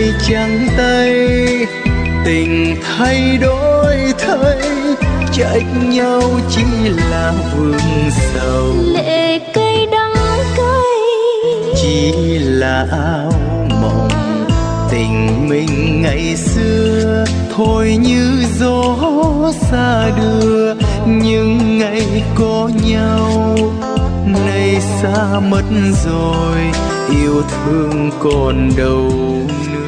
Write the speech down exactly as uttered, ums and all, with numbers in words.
trắng tay, tình thay đổi thay trách nhau chỉ là vương sầu. Lệ cây đắng cay chỉ là áo mộng tình mình ngày xưa, thôi như gió xa đưa những ngày có nhau. Nay xa mất rồi, yêu thương còn đâu nữa.